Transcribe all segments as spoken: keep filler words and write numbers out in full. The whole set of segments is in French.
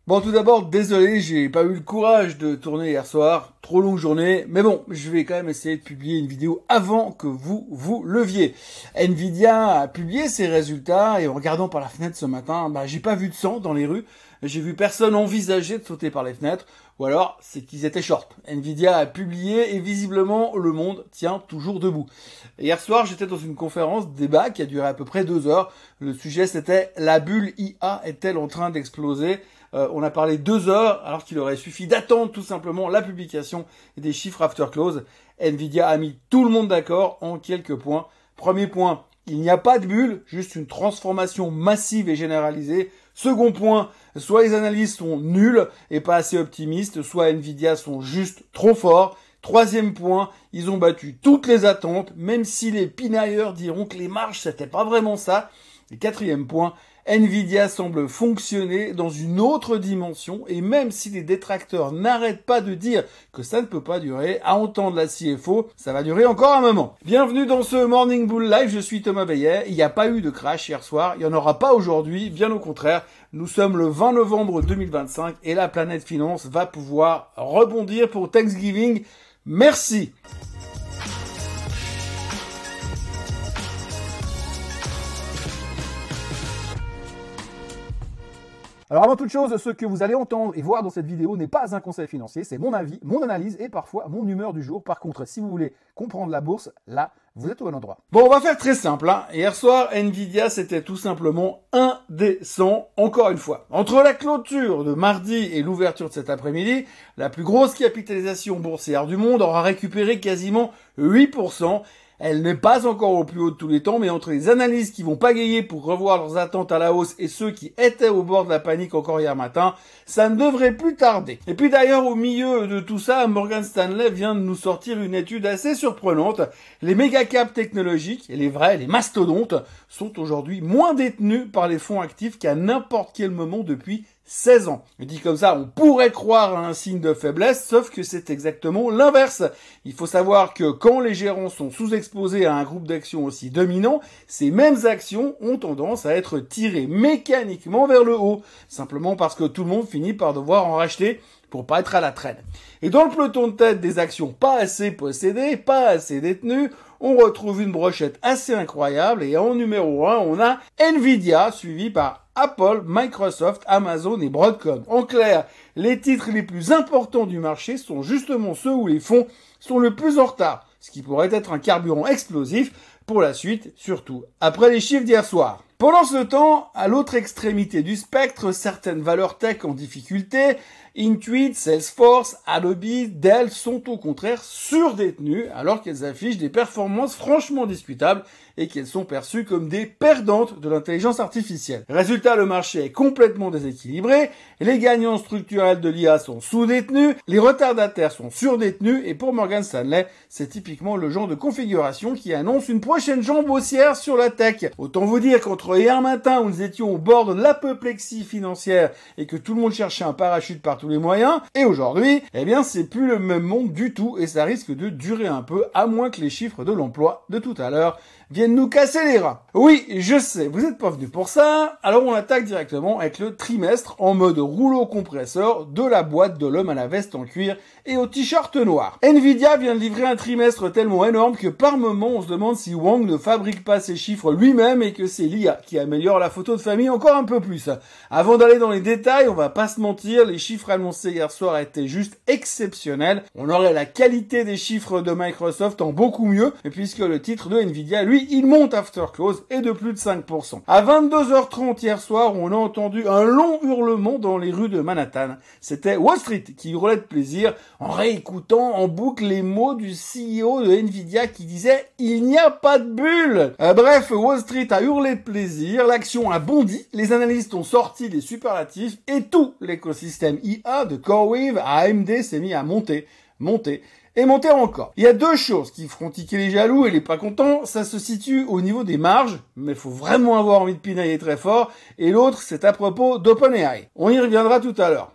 Bon, tout d'abord, désolé, j'ai pas eu le courage de tourner hier soir, trop longue journée, mais bon, je vais quand même essayer de publier une vidéo avant que vous vous leviez. Nvidia a publié ses résultats et en regardant par la fenêtre ce matin, bah j'ai pas vu de sang dans les rues, j'ai vu personne envisager de sauter par les fenêtres, ou alors c'est qu'ils étaient short. Nvidia a publié et visiblement le monde tient toujours debout. Hier soir, j'étais dans une conférence débat qui a duré à peu près deux heures. Le sujet c'était la bulle I A est-elle en train d'exploser? Euh, on a parlé deux heures alors qu'il aurait suffi d'attendre tout simplement la publication des chiffres after close. Nvidia a mis tout le monde d'accord en quelques points. Premier point, il n'y a pas de bulle, juste une transformation massive et généralisée. Second point, soit les analystes sont nuls et pas assez optimistes, soit Nvidia sont juste trop forts. Troisième point, ils ont battu toutes les attentes, même si les pinailleurs diront que les marges c'était pas vraiment ça. Et quatrième point, Nvidia semble fonctionner dans une autre dimension et même si les détracteurs n'arrêtent pas de dire que ça ne peut pas durer, à entendre la C F O, ça va durer encore un moment. Bienvenue dans ce Morning Bull Live, je suis Thomas Bayet. Il n'y a pas eu de crash hier soir, il n'y en aura pas aujourd'hui, bien au contraire. Nous sommes le vingt novembre deux mille vingt-cinq et la planète finance va pouvoir rebondir pour Thanksgiving. Merci. Alors avant toute chose, ce que vous allez entendre et voir dans cette vidéo n'est pas un conseil financier, c'est mon avis, mon analyse et parfois mon humeur du jour. Par contre, si vous voulez comprendre la bourse, là, vous êtes au bon endroit. Bon, on va faire très simple, hein. Hier soir, Nvidia, c'était tout simplement indécent, encore une fois. Entre la clôture de mardi et l'ouverture de cet après-midi, la plus grosse capitalisation boursière du monde aura récupéré quasiment huit pour cent. Elle n'est pas encore au plus haut de tous les temps, mais entre les analystes qui vont pagayer pour revoir leurs attentes à la hausse et ceux qui étaient au bord de la panique encore hier matin, ça ne devrait plus tarder. Et puis d'ailleurs, au milieu de tout ça, Morgan Stanley vient de nous sortir une étude assez surprenante. Les méga-caps technologiques, et les vrais, les mastodontes, sont aujourd'hui moins détenus par les fonds actifs qu'à n'importe quel moment depuis seize ans. Je dis comme ça, on pourrait croire à un signe de faiblesse, sauf que c'est exactement l'inverse. Il faut savoir que quand les gérants sont sous-exposés à un groupe d'actions aussi dominant, ces mêmes actions ont tendance à être tirées mécaniquement vers le haut, simplement parce que tout le monde finit par devoir en racheter pour pas être à la traîne. Et dans le peloton de tête des actions pas assez possédées, pas assez détenues, on retrouve une brochette assez incroyable et en numéro un, on a Nvidia suivi par Apple, Microsoft, Amazon et Broadcom. En clair, les titres les plus importants du marché sont justement ceux où les fonds sont le plus en retard, ce qui pourrait être un carburant explosif pour la suite, surtout après les chiffres d'hier soir. Pendant ce temps, à l'autre extrémité du spectre, certaines valeurs tech en difficulté, Intuit, Salesforce, Adobe, Dell sont au contraire surdétenues alors qu'elles affichent des performances franchement discutables et qu'elles sont perçues comme des perdantes de l'intelligence artificielle. Résultat, le marché est complètement déséquilibré, les gagnants structurels de l'I A sont sous-détenus, les retardataires sont surdétenus et pour Morgan Stanley, c'est typiquement le genre de configuration qui annonce une prochaine jambe haussière sur la tech. Autant vous dire qu'entre hier matin où nous étions au bord de l'apoplexie financière et que tout le monde cherchait un parachute par tous les moyens, et aujourd'hui, eh bien c'est plus le même monde du tout et ça risque de durer un peu à moins que les chiffres de l'emploi de tout à l'heure viennent nous casser les reins. Oui, je sais, vous n'êtes pas venus pour ça, alors on attaque directement avec le trimestre en mode rouleau compresseur de la boîte de l'homme à la veste en cuir et au t-shirt noir. Nvidia vient de livrer un trimestre tellement énorme que par moment on se demande si Wang ne fabrique pas ses chiffres lui-même et que c'est l'I A qui améliore la photo de famille encore un peu plus. Avant d'aller dans les détails, on va pas se mentir, les chiffres annoncés hier soir étaient juste exceptionnels. On aurait la qualité des chiffres de Microsoft en beaucoup mieux, puisque le titre de Nvidia, lui, il monte after close et de plus de cinq pour cent. À vingt-deux heures trente hier soir, on a entendu un long hurlement dans les rues de Manhattan. C'était Wall Street qui hurlait de plaisir en réécoutant en boucle les mots du C E O de Nvidia qui disait « Il n'y a pas de bulle !» euh, Bref, Wall Street a hurlé de plaisir, l'action a bondi, les analystes ont sorti des superlatifs et tout l'écosystème I A de CoreWeave à A M D s'est mis à monter, monter et monter encore. Il y a deux choses qui feront tiquer les jaloux et les pas contents. Ça se situe au niveau des marges, mais il faut vraiment avoir envie de pinailler très fort. Et l'autre, c'est à propos d'OpenAI. On y reviendra tout à l'heure.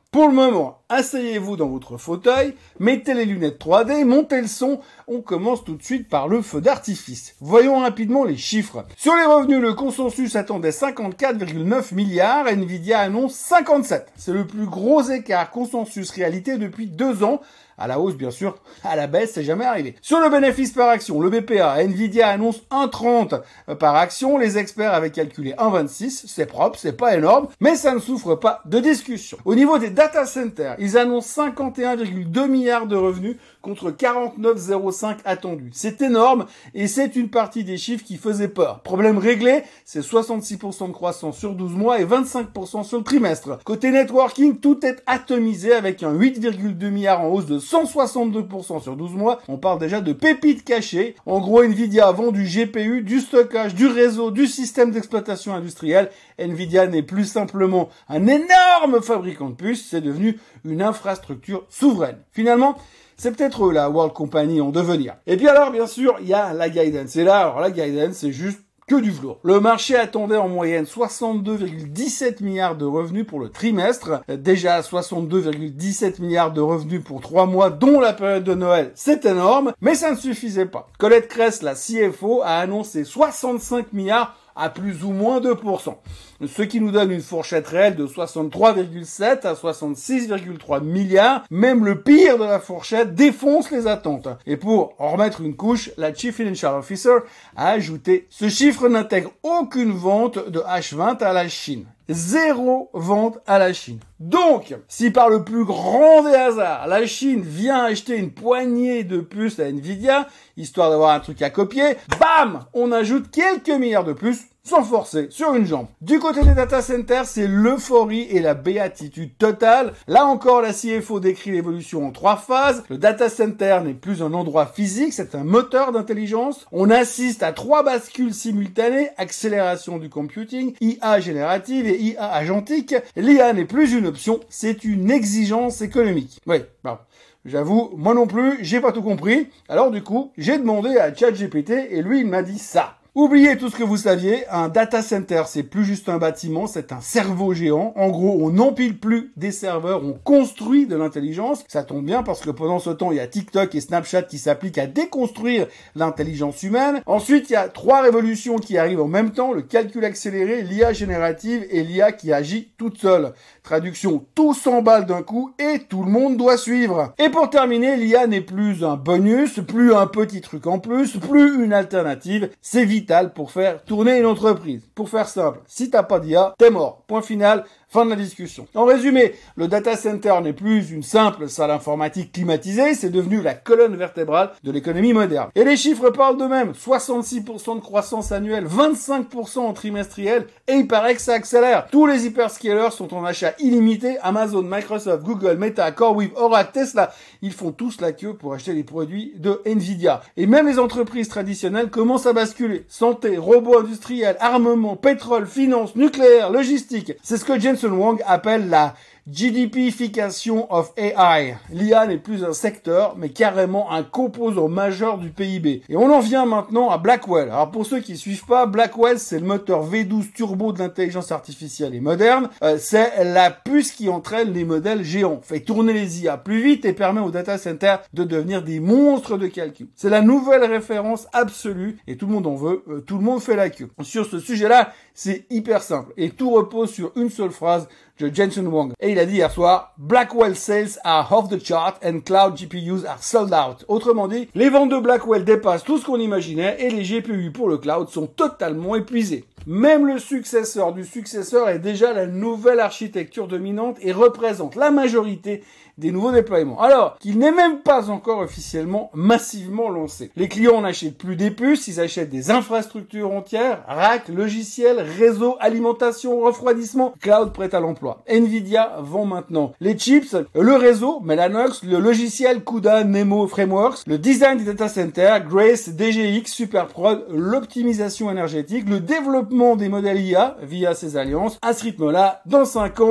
Pour le moment, asseyez-vous dans votre fauteuil, mettez les lunettes trois D, montez le son, on commence tout de suite par le feu d'artifice. Voyons rapidement les chiffres. Sur les revenus, le consensus attendait cinquante-quatre virgule neuf milliards, Nvidia annonce cinquante-sept. C'est le plus gros écart consensus-réalité depuis deux ans. À la hausse, bien sûr, à la baisse, c'est jamais arrivé. Sur le bénéfice par action, le B P A, Nvidia annonce un virgule trente par action. Les experts avaient calculé un virgule vingt-six. C'est propre, c'est pas énorme, mais ça ne souffre pas de discussion. Au niveau des data centers, ils annoncent cinquante et un virgule deux milliards de revenus contre quarante-neuf virgule zéro cinq attendus. C'est énorme et c'est une partie des chiffres qui faisaient peur. Problème réglé, c'est soixante-six pour cent de croissance sur douze mois et vingt-cinq pour cent sur le trimestre. Côté networking, tout est atomisé avec un huit virgule deux milliards en hausse de cent soixante-deux pour cent sur douze mois. On parle déjà de pépites cachées. En gros, Nvidia vend du G P U, du stockage, du réseau, du système d'exploitation industrielle. Nvidia n'est plus simplement un énorme fabricant de puces, c'est devenu une infrastructure souveraine. Finalement, c'est peut-être la World Company en devenir. Et puis alors, bien sûr, il y a la guidance. Et là, alors la guidance, c'est juste que du velours. Le marché attendait en moyenne soixante-deux virgule dix-sept milliards de revenus pour le trimestre. Déjà soixante-deux virgule dix-sept milliards de revenus pour trois mois, dont la période de Noël. C'est énorme, mais ça ne suffisait pas. Colette Kress, la C F O, a annoncé soixante-cinq milliards à plus ou moins deux pour cent. Ce qui nous donne une fourchette réelle de soixante-trois virgule sept à soixante-six virgule trois milliards. Même le pire de la fourchette défonce les attentes. Et pour en remettre une couche, la Chief Financial Officer a ajouté « Ce chiffre n'intègre aucune vente de H vingt à la Chine. Zéro vente à la Chine. » Donc, si par le plus grand des hasards, la Chine vient acheter une poignée de puces à Nvidia, histoire d'avoir un truc à copier, bam, on ajoute quelques milliards de plus, sans forcer, sur une jambe. Du côté des data centers, c'est l'euphorie et la béatitude totale. Là encore, la C F O décrit l'évolution en trois phases. Le data center n'est plus un endroit physique, c'est un moteur d'intelligence. On assiste à trois bascules simultanées, accélération du computing, I A générative et I A agentique. L'I A n'est plus une option, c'est une exigence économique. Oui, bon. J'avoue, moi non plus, j'ai pas tout compris. Alors du coup, j'ai demandé à ChatGPT et lui, il m'a dit ça. Oubliez tout ce que vous saviez, un data center, c'est plus juste un bâtiment, c'est un cerveau géant. En gros, on n'empile plus des serveurs, on construit de l'intelligence. Ça tombe bien parce que pendant ce temps, il y a TikTok et Snapchat qui s'appliquent à déconstruire l'intelligence humaine. Ensuite, il y a trois révolutions qui arrivent en même temps, le calcul accéléré, l'I A générative et l'I A qui agit toute seule. Traduction, tout s'emballe d'un coup et tout le monde doit suivre. Et pour terminer, l'I A n'est plus un bonus, plus un petit truc en plus, plus une alternative. C'est vital pour faire tourner une entreprise. Pour faire simple, si t'as pas d'I A, t'es mort. Point final. Fin de la discussion. En résumé, le data center n'est plus une simple salle informatique climatisée, c'est devenu la colonne vertébrale de l'économie moderne. Et les chiffres parlent d'eux-mêmes. soixante-six pour cent de croissance annuelle, vingt-cinq pour cent en trimestriel, et il paraît que ça accélère. Tous les hyperscalers sont en achat illimité. Amazon, Microsoft, Google, Meta, CoreWeave, Oracle, Tesla, ils font tous la queue pour acheter les produits de Nvidia. Et même les entreprises traditionnelles commencent à basculer. Santé, robots industriels, armement, pétrole, finance, nucléaire, logistique. C'est ce que Jensen Huang appelle la G D P-ification of A I. L'I A n'est plus un secteur, mais carrément un composant majeur du P I B. Et on en vient maintenant à Blackwell. Alors pour ceux qui suivent pas, Blackwell, c'est le moteur V douze turbo de l'intelligence artificielle et moderne. Euh, c'est la puce qui entraîne les modèles géants, fait tourner les I A plus vite et permet aux data centers de devenir des monstres de calcul. C'est la nouvelle référence absolue et tout le monde en veut, euh, tout le monde fait la queue. Sur ce sujet-là, c'est hyper simple et tout repose sur une seule phrase de Jensen Huang. Et il a dit hier soir, Blackwell sales are off the chart and cloud G P Us are sold out. Autrement dit, les ventes de Blackwell dépassent tout ce qu'on imaginait et les G P U pour le cloud sont totalement épuisés. Même le successeur du successeur est déjà la nouvelle architecture dominante et représente la majorité des nouveaux déploiements. Alors qu'il n'est même pas encore officiellement massivement lancé. Les clients n'achètent plus des puces, ils achètent des infrastructures entières, rack, logiciels, réseau, alimentation, refroidissement, cloud prêt à l'emploi. Nvidia vend maintenant les chips, le réseau, Mellanox, le logiciel CUDA, Nemo Frameworks, le design du data center, Grace, D G X, Superprod, l'optimisation énergétique, le développement des modèles I A via ces alliances. À ce rythme-là, dans cinq ans,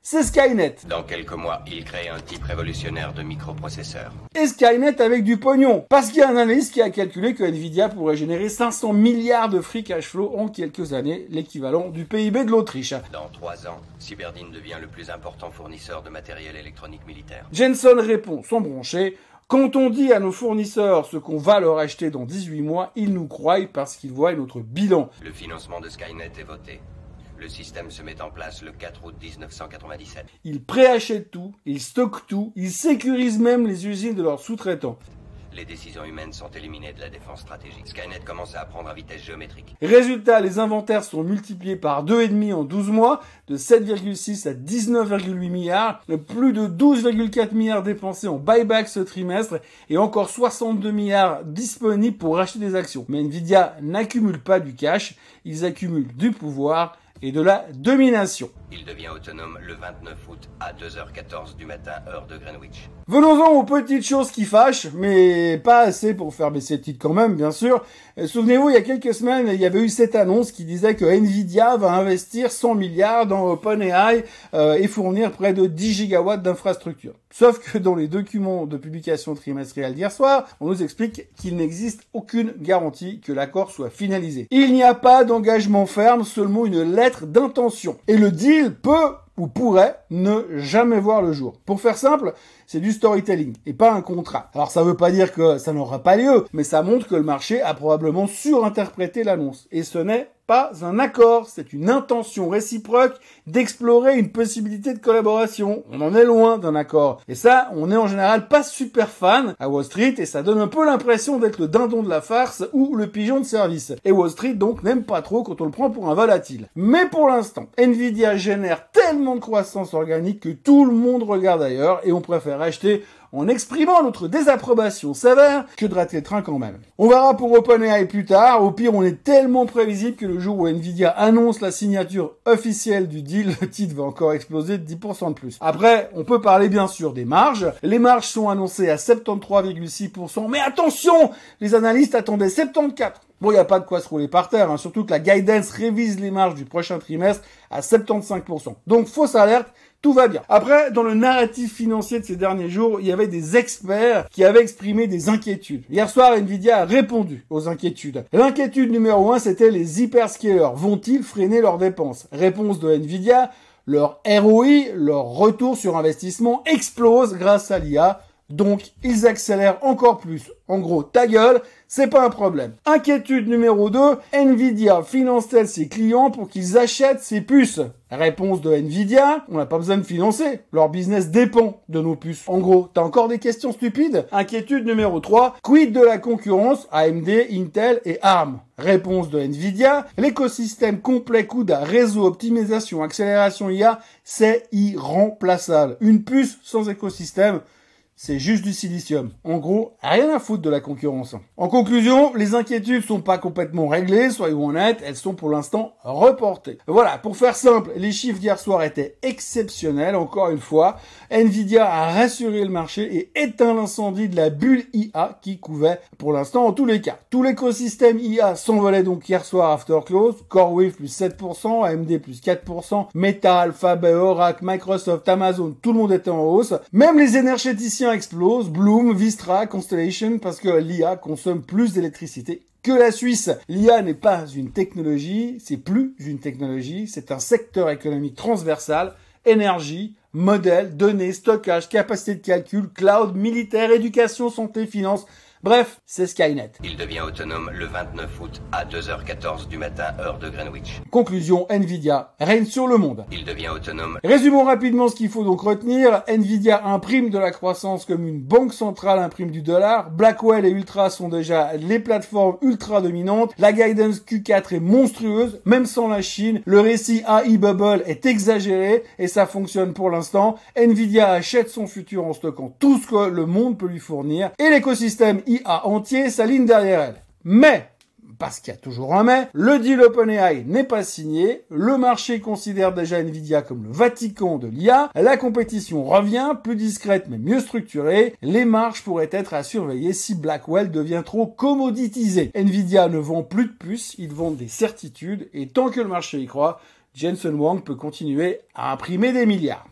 c'est Skynet. Dans quelques mois, il crée un type révolutionnaire de microprocesseurs. Et Skynet avec du pognon. Parce qu'il y a un analyste qui a calculé que Nvidia pourrait générer cinq cents milliards de free cash flow en quelques années, l'équivalent du P I B de l'Autriche. Dans trois ans, Cyberdine devient le plus important fournisseur de matériel électronique militaire. Jensen répond sans broncher. Quand on dit à nos fournisseurs ce qu'on va leur acheter dans dix-huit mois, ils nous croient parce qu'ils voient notre bilan. Le financement de Skynet est voté. Le système se met en place le quatre août mille neuf cent quatre-vingt-dix-sept. Ils préachètent tout, ils stockent tout, ils sécurisent même les usines de leurs sous-traitants. Les décisions humaines sont éliminées de la défense stratégique. Skynet commence à apprendre à vitesse géométrique. Résultat, les inventaires sont multipliés par deux virgule cinq en douze mois, de sept virgule six à dix-neuf virgule huit milliards, plus de douze virgule quatre milliards dépensés en buyback ce trimestre et encore soixante-deux milliards disponibles pour racheter des actions. Mais Nvidia n'accumule pas du cash, ils accumulent du pouvoir et de la domination. Il devient autonome le vingt-neuf août à deux heures quatorze du matin, heure de Greenwich. Venons-en aux petites choses qui fâchent, mais pas assez pour faire baisser le titre quand même, bien sûr. Souvenez-vous, il y a quelques semaines, il y avait eu cette annonce qui disait que Nvidia va investir cent milliards dans OpenAI euh, et fournir près de dix gigawatts d'infrastructures. Sauf que dans les documents de publication trimestrielle d'hier soir, on nous explique qu'il n'existe aucune garantie que l'accord soit finalisé. Il n'y a pas d'engagement ferme, seulement une lettre d'intention. Et le deal peut ou pourrait ne jamais voir le jour. Pour faire simple, c'est du storytelling et pas un contrat. Alors ça veut pas dire que ça n'aura pas lieu, mais ça montre que le marché a probablement surinterprété l'annonce. Et ce n'est pas un accord, c'est une intention réciproque d'explorer une possibilité de collaboration. On en est loin d'un accord. Et ça, on est en général pas super fan à Wall Street et ça donne un peu l'impression d'être le dindon de la farce ou le pigeon de service. Et Wall Street donc n'aime pas trop quand on le prend pour un volatile. Mais pour l'instant, Nvidia génère tellement de croissance organique que tout le monde regarde ailleurs et on préfère acheter en exprimant notre désapprobation sévère que de rater le train quand même. On verra pour OpenAI plus tard. Au pire, on est tellement prévisible que le jour où Nvidia annonce la signature officielle du deal, le titre va encore exploser de dix pour cent de plus. Après, on peut parler bien sûr des marges. Les marges sont annoncées à soixante-treize virgule six pour cent, mais attention, les analystes attendaient soixante-quatorze. Bon, il n'y a pas de quoi se rouler par terre, hein, surtout que la guidance révise les marges du prochain trimestre à soixante-quinze pour cent. Donc, fausse alerte, tout va bien. Après, dans le narratif financier de ces derniers jours, il y avait des experts qui avaient exprimé des inquiétudes. Hier soir, Nvidia a répondu aux inquiétudes. L'inquiétude numéro un, c'était les hyperscalers. Vont-ils freiner leurs dépenses? Réponse de Nvidia, leur R O I, leur retour sur investissement explose grâce à l'I A. Donc, ils accélèrent encore plus. En gros, ta gueule, c'est pas un problème. Inquiétude numéro deux, Nvidia finance-t-elle ses clients pour qu'ils achètent ses puces? Réponse de Nvidia, on n'a pas besoin de financer. Leur business dépend de nos puces. En gros, t'as encore des questions stupides? Inquiétude numéro trois, quid de la concurrence A M D, Intel et ARM? Réponse de Nvidia, l'écosystème complet C U D A, réseau, optimisation, accélération I A, c'est irremplaçable. Une puce sans écosystème, c'est juste du silicium. En gros, rien à foutre de la concurrence. En conclusion, les inquiétudes sont pas complètement réglées, soyons honnêtes, elles sont pour l'instant reportées. Voilà, pour faire simple, les chiffres d'hier soir étaient exceptionnels, encore une fois. Nvidia a rassuré le marché et éteint l'incendie de la bulle I A qui couvait pour l'instant en tous les cas. Tout l'écosystème I A s'envolait donc hier soir after close, CoreWeave plus sept pour cent, A M D plus quatre pour cent, Meta, Alphabet, Oracle, Microsoft, Amazon, tout le monde était en hausse. Même les énergéticiens explosent, Bloom, Vistra, Constellation, parce que l'I A consomme plus d'électricité que la Suisse. L'I A n'est pas une technologie, c'est plus une technologie, c'est un secteur économique transversal, énergie, modèle, données, stockage, capacité de calcul, cloud, militaire, éducation, santé, finance. Bref, c'est Skynet. Il devient autonome le vingt-neuf août à deux heures quatorze du matin, heure de Greenwich. Conclusion, Nvidia règne sur le monde. Il devient autonome. Résumons rapidement ce qu'il faut donc retenir. Nvidia imprime de la croissance comme une banque centrale imprime du dollar. Blackwell et Ultra sont déjà les plateformes ultra dominantes. La guidance Q quatre est monstrueuse, même sans la Chine. Le récit A I Bubble est exagéré et ça fonctionne pour l'instant. Nvidia achète son futur en stockant tout ce que le monde peut lui fournir. Et l'écosystème I A entier s'aligne derrière elle. Mais, parce qu'il y a toujours un mais, le deal OpenAI n'est pas signé, le marché considère déjà Nvidia comme le Vatican de l'I A, la compétition revient, plus discrète mais mieux structurée, les marges pourraient être à surveiller si Blackwell devient trop commoditisé. Nvidia ne vend plus de puces, ils vendent des certitudes, et tant que le marché y croit, Jensen Huang peut continuer à imprimer des milliards.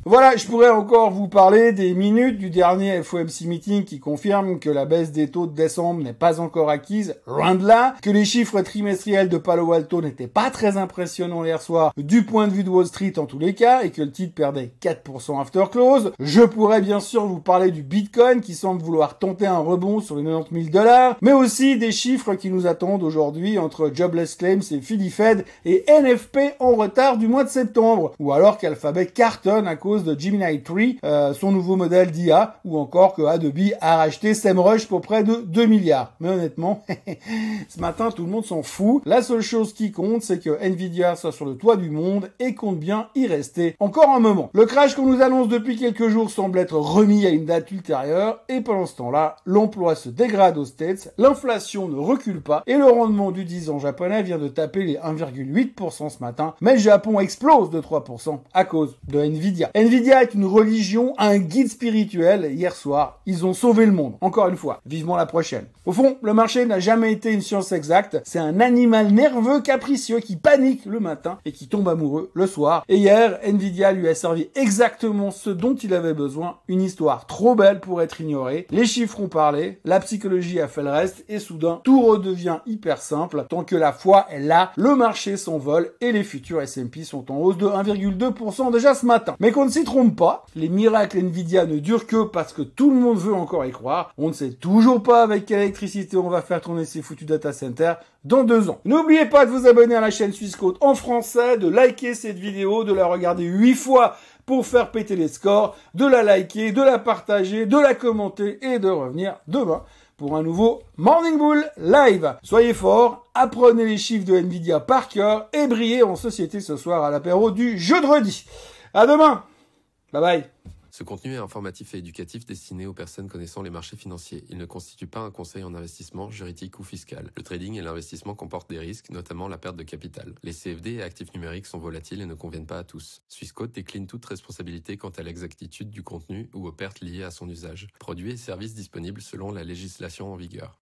Voilà, je pourrais encore vous parler des minutes du dernier F O M C meeting qui confirme que la baisse des taux de décembre n'est pas encore acquise, loin de là, que les chiffres trimestriels de Palo Alto n'étaient pas très impressionnants hier soir du point de vue de Wall Street en tous les cas et que le titre perdait quatre pour cent after close. Je pourrais bien sûr vous parler du Bitcoin qui semble vouloir tenter un rebond sur les quatre-vingt-dix mille dollars, mais aussi des chiffres qui nous attendent aujourd'hui entre Jobless Claims et Philly Fed et N F P en retard du mois de septembre, ou alors qu'Alphabet cartonne à cause de Gemini trois, euh, son nouveau modèle d'I A, ou encore que Adobe a racheté SEMrush pour près de deux milliards. Mais honnêtement, ce matin tout le monde s'en fout. La seule chose qui compte, c'est que Nvidia soit sur le toit du monde et compte bien y rester encore un moment. Le crash qu'on nous annonce depuis quelques jours semble être remis à une date ultérieure, et pendant ce temps-là, l'emploi se dégrade aux States, l'inflation ne recule pas, et le rendement du dix ans japonais vient de taper les un virgule huit pour cent ce matin, mais le Japon explose de trois pour cent à cause de Nvidia. Nvidia est une religion, un guide spirituel. Hier soir, ils ont sauvé le monde. Encore une fois, vivement la prochaine. Au fond, le marché n'a jamais été une science exacte. C'est un animal nerveux capricieux qui panique le matin et qui tombe amoureux le soir. Et hier, Nvidia lui a servi exactement ce dont il avait besoin. Une histoire trop belle pour être ignorée. Les chiffres ont parlé, la psychologie a fait le reste et soudain, tout redevient hyper simple. Tant que la foi est là, le marché s'envole et les futurs S and P sont en hausse de un virgule deux pour cent déjà ce matin. Mais qu'on ne s'y trompe pas, les miracles Nvidia ne durent que parce que tout le monde veut encore y croire. On ne sait toujours pas avec quelle électricité on va faire tourner ces foutus data centers dans deux ans. N'oubliez pas de vous abonner à la chaîne Swissquote en français, de liker cette vidéo, de la regarder huit fois pour faire péter les scores, de la liker, de la partager, de la commenter et de revenir demain pour un nouveau Morning Bull Live. Soyez forts, apprenez les chiffres de Nvidia par cœur et brillez en société ce soir à l'apéro du jeudi. À demain. Bye bye. Ce contenu est informatif et éducatif destiné aux personnes connaissant les marchés financiers. Il ne constitue pas un conseil en investissement, juridique ou fiscal. Le trading et l'investissement comportent des risques, notamment la perte de capital. Les C F D et actifs numériques sont volatiles et ne conviennent pas à tous. Swissquote décline toute responsabilité quant à l'exactitude du contenu ou aux pertes liées à son usage. Produits et services disponibles selon la législation en vigueur.